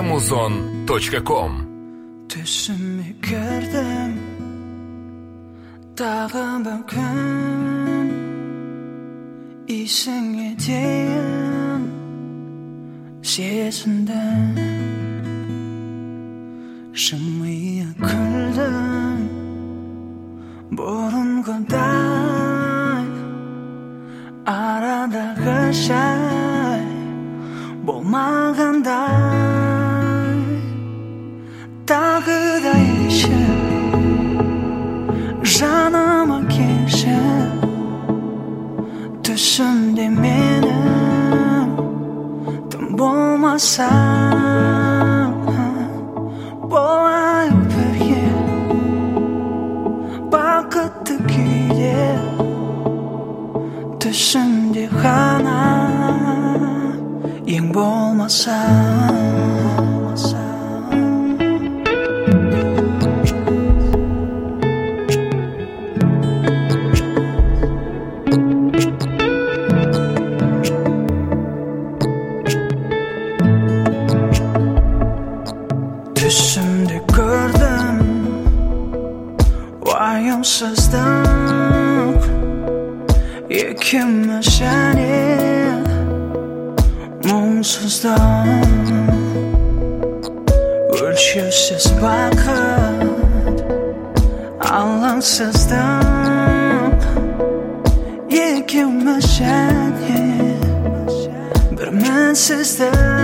muzon.com. Түсіме кірдім тағы бір күн есіңе дейін сезіндім жымия күлдім бұрынғыдай арадағы жай болмағандай тағы да еші жаныма келші түсімде менің тым болмаса болайық бірге бақытты күйде түсімде ғана ең болмаса түсімде көрдім уайымсыздық екеуміз және мұңсыздық өлшеусіз бақыт алаңсыздық екеуміз және бір мінсіздік